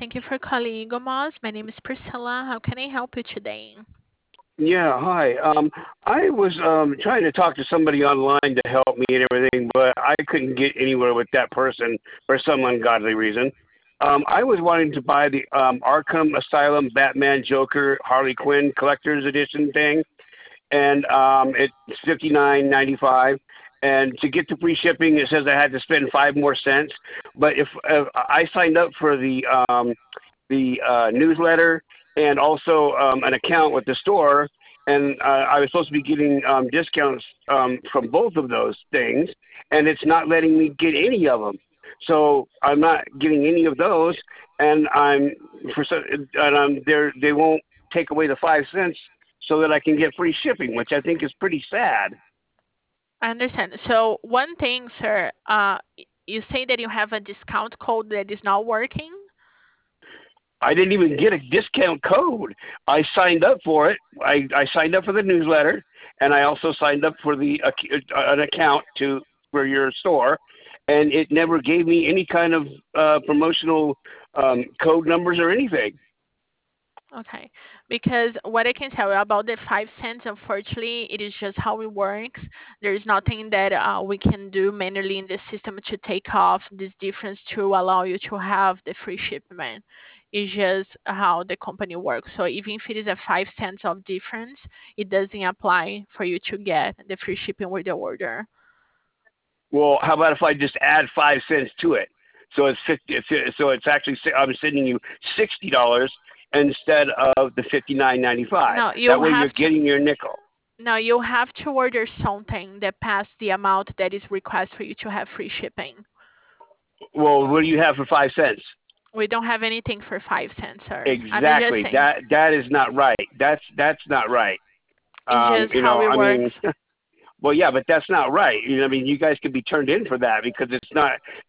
Thank you for calling Eagle Moss. My name is Priscilla. How can I help you today? Yeah, hi. I was trying to talk to somebody online to help me and everything, but I couldn't get anywhere with that person for some ungodly reason. I was wanting to buy the Arkham Asylum Batman Joker Harley Quinn Collector's Edition thing, and it's $59.95. And to get the free shipping, it says I had to spend 5 more cents. But if I signed up for the newsletter and also an account with the store, and I was supposed to be getting discounts from both of those things, and it's not letting me get any of them. So I'm not getting any of those, and they won't take away the 5 cents so that I can get free shipping, which I think is pretty sad. I understand. So one thing, sir, you say that you have a discount code that is not working? I didn't even get a discount code. I signed up for it. I signed up for the newsletter, and I also signed up for an account for your store, and it never gave me any kind of promotional code numbers or anything. Okay. Because what I can tell you about the 5 cents, unfortunately, it is just how it works. There is nothing that we can do manually in the system to take off this difference to allow you to have the free shipment. It's just how the company works. So even if it is a 5 cents of difference, it doesn't apply for you to get the free shipping with the order. Well, how about if I just add 5 cents to it? So it's 50. So it's actually I'm sending you $60 instead of the 59.95. No, That you way have you're to. getting your nickel. No, you have to order something that pass the amount that is required for you to have free shipping. Well, what do you have for 5 cents? We don't have anything for 5 cents, sir. I'm just Exactly. saying. That is not right. That's not right. It's just how it I works. mean, well, yeah, but that's not right. I mean, you guys could be turned in for that because it's not.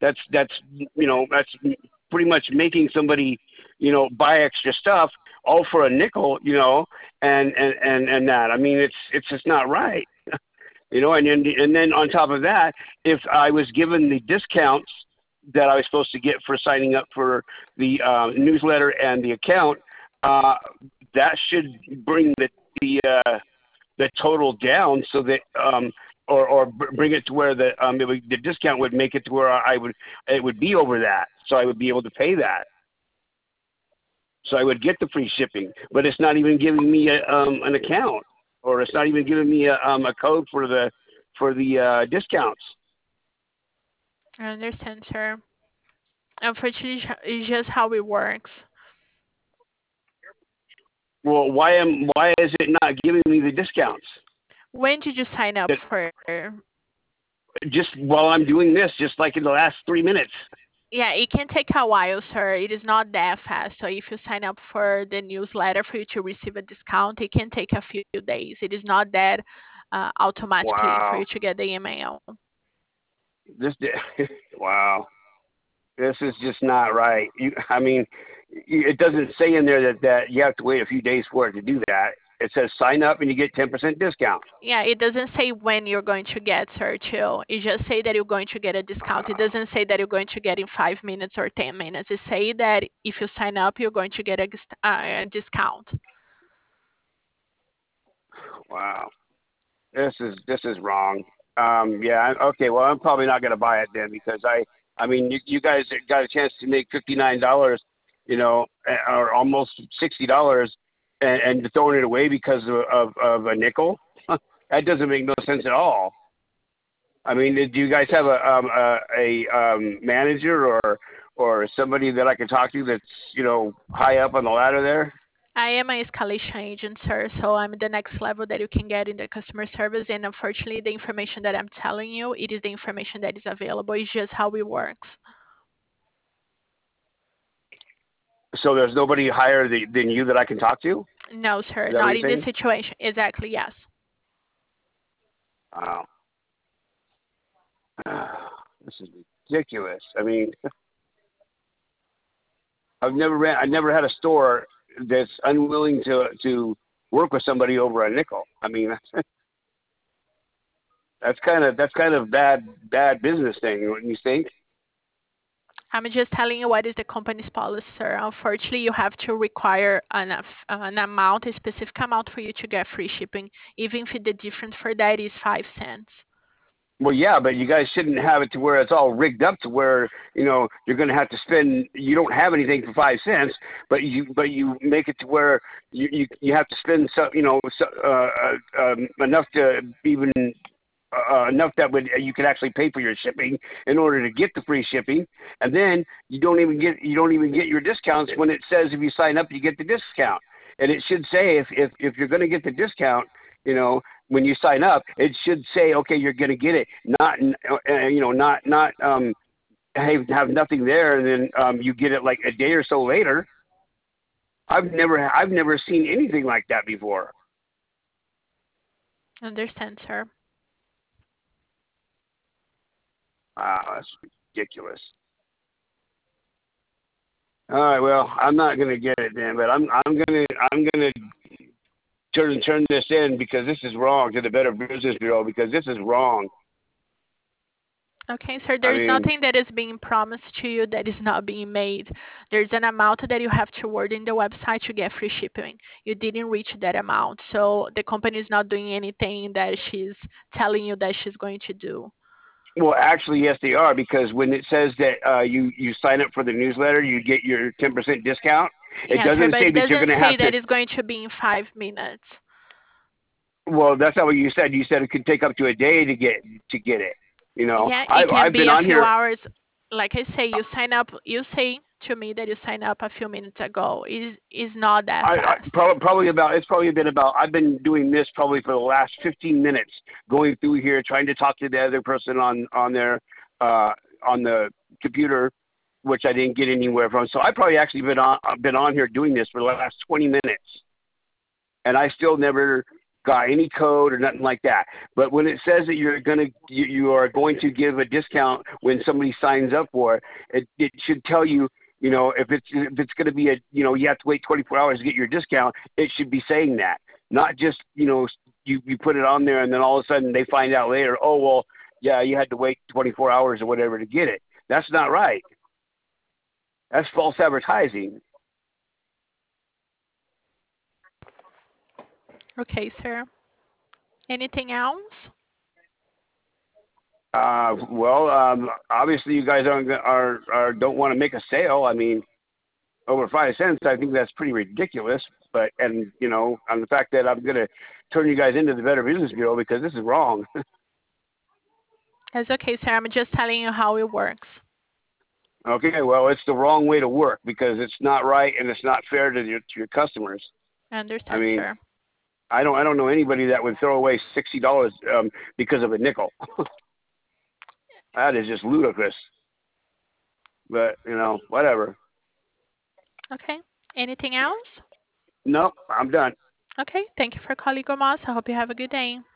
That's pretty much making somebody, buy extra stuff all for a nickel, and that. I mean, it's just not right. And then on top of that, if I was given the discounts that I was supposed to get for signing up for the newsletter and the account, uh, that should bring the total down so that bring it to where the discount would make it to where it would be over that, so I would be able to pay that, so I would get the free shipping. But it's not even giving me an account, or it's not even giving me a code for the discounts. I understand, sir. Unfortunately, it's just how it works. Well, why is it not giving me the discounts? When did you sign up That for? just while I'm doing this, just like in the last 3 minutes. Yeah, it can take a while, sir. It is not that fast. So if you sign up for the newsletter for you to receive a discount, it can take a few days. It is not that automatically for Wow, you to get the email. this wow. This is just not right. I mean, it doesn't say in there that you have to wait a few days for it to do that. It says sign up and you get 10% discount. Yeah, it doesn't say when you're going to get, sir, chill. It just say that you're going to get a discount. It doesn't say that you're going to get in 5 minutes or 10 minutes. It say that if you sign up, you're going to get a discount. Wow, this is wrong. Yeah, okay. Well, I'm probably not going to buy it then because I mean, you guys got a chance to make $59, or almost $60, and throwing it away because of a nickel. That doesn't make no sense at all. I mean, do you guys have a manager or somebody that I can talk to that's high up on the ladder there? I am a escalation agent, sir, so I'm the next level that you can get in the customer service. And unfortunately, the information that I'm telling you, it is the information that is available. It's just how it works. So there's nobody higher than you that I can talk to. No, sir, Is that what not you're in this saying? situation. Exactly, yes. Wow, this is ridiculous. I mean, I never had a store that's unwilling to work with somebody over a nickel. I mean, that's kind of bad business thing, wouldn't you think? I'm just telling you what is the company's policy, sir. Unfortunately, you have to require an amount, a specific amount for you to get free shipping, even if the difference for that is 5 cents. Well, yeah, but you guys shouldn't have it to where it's all rigged up to where you're going to have to spend. You don't have anything for 5 cents, but you make it to where you have to spend enough to even enough that would you could actually pay for your shipping in order to get the free shipping, and then you don't even get your discounts when it says if you sign up you get the discount, and it should say if you're going to get the discount, when you sign up, it should say okay you're going to get it, not have nothing there and then you get it like a day or so later. I've never seen anything like that before. Understand, sir. Wow, that's ridiculous. All right, well, I'm not gonna get it then, but I'm gonna turn this in because this is wrong to the Better Business Bureau because this is wrong. Okay, sir, I there's mean, nothing that is being promised to you that is not being made. There's an amount that you have to word in the website to get free shipping. You didn't reach that amount, so the company is not doing anything that she's telling you that she's going to do. well, actually, yes, they are because when it says that you sign up for the newsletter, you get your 10% discount. It Yeah, sir, doesn't but say it that you're doesn't gonna say have to. that it's going to be in 5 minutes. Well, that's not what you said. You said it could take up to a day to get it. Yeah, it I've can I've be been a on few here. hours. Like I say, you sign up. You say to me that you signed up a few minutes ago. It is not that fast. It's probably been about I've been doing this probably for the last 15 minutes going through here trying to talk to the other person on their uh on the computer, which I didn't get anywhere from. So I probably actually been on here doing this for the last 20 minutes, and I still never got any code or nothing like that. But when it says that you are going to give a discount when somebody signs up for it, it should tell you, if it's going to be you have to wait 24 hours to get your discount. It should be saying that, not just you put it on there and then all of a sudden they find out later, oh well, yeah, you had to wait 24 hours or whatever to get it. That's not right. That's false advertising. Okay, sir. Anything else? Well, obviously you guys are don't want to make a sale. I mean, over 5 cents, I think that's pretty ridiculous. But and on the fact that I'm gonna turn you guys into the Better Business Bureau because this is wrong. That's okay, sir. I'm just telling you how it works. Okay, well, it's the wrong way to work because it's not right and it's not fair to your customers. I I understand, mean, sir. I don't know anybody that would throw away $60 because of a nickel. That is just ludicrous. But whatever. Okay. Anything else? Nope, I'm done. Okay. Thank you for calling, Gomas. I hope you have a good day.